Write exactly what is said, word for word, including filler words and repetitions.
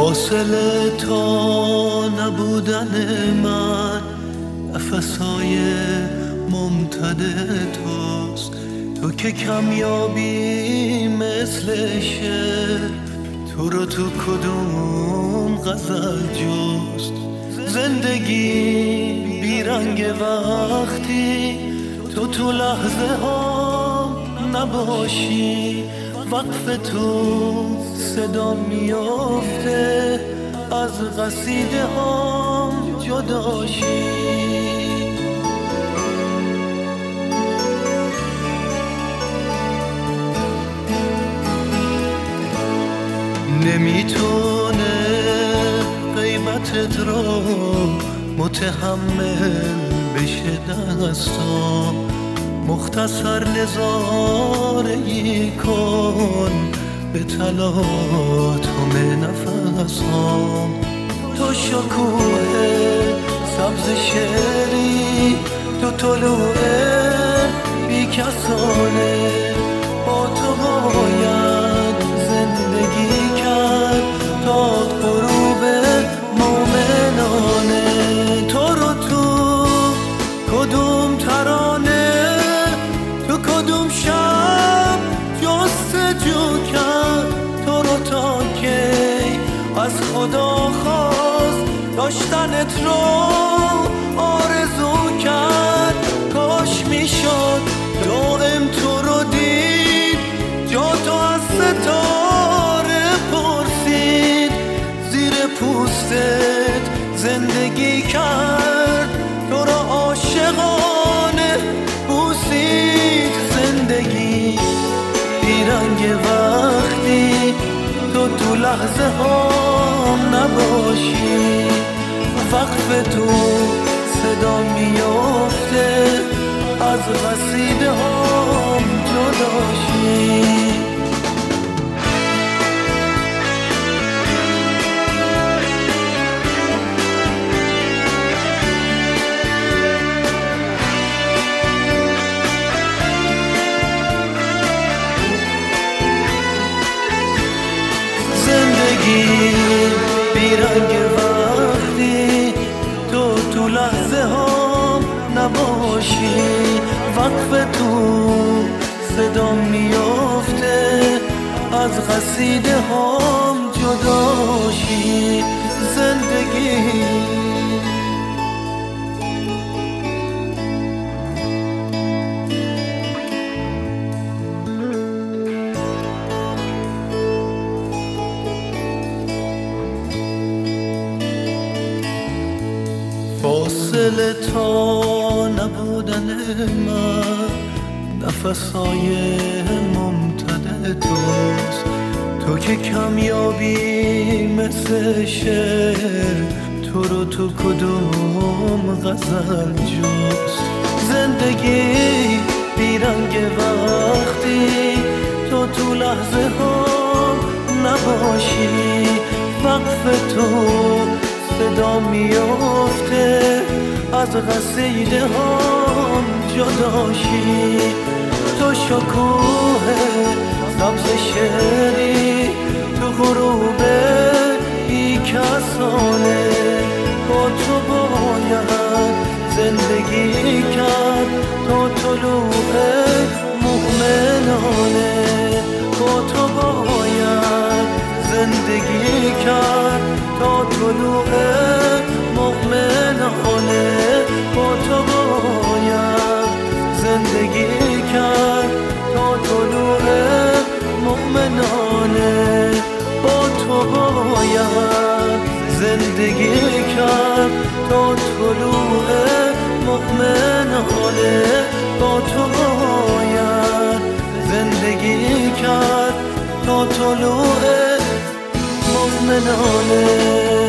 فاصله تا نبودن من نفسهای ممتد توست. تو که کمیابی مثل شعر، تو رو تو کدوم غزل جست. زندگی بیرنگ وقتی تو تو لحظه ها نباشی. وقف تو صدا میافته از قصیده ها جداشی. نمیتونه غیبتت را متحمل بشه دستام. مختصر نظاره‌ای کن به تلاطم نفسام. تو شکوه سبز شعری، تو طلوع بیکسانه. با تو باید زندگی کرد تا غروب مومنانه. تو رو تو کدوم ترانه، تو کدوم شب جستجو کرد. تو رو تا کی از خدا خواست داشتنت رو آرزو کرد. کاش میشد دائم تو رو دید، جا تو از ستاره پرسید. زیر پوستت زندگی کرد، تو رو عاشقانه بوسید. زندگی بیرنگ وقتی تو تو لحظه ها نباشی. وقف تو صدا میافته از قصیده ها جداشی. زندگی بیرنگ وقتی تو تو لحظه ها نباشی. وقف تو صدا میافته از قصیده هام جداشی. زندگی فاصله تا نبودن من نفسهای ممتد توست. تو که کمیابی مثل شعر، تو رو تو کدوم غزل جست. زندگی بیرنگ وقتی تو تو لحظه ها نباشی. وقف تو صدا میافته از قصیده هم جداشی. تو شکوه سبز شعری، تو غروب بیکسانه. با تو باید زندگی کرد تا طلوع مومنانه. با تو باید زندگی کرد تا طلوع مومنانه. با تو باید زندگی کرد تا طلوع مومنانه. با تو باید زندگی کرد تا طلوع مومنانه. با تو باید زندگی کرد تا طلوع مومنانه.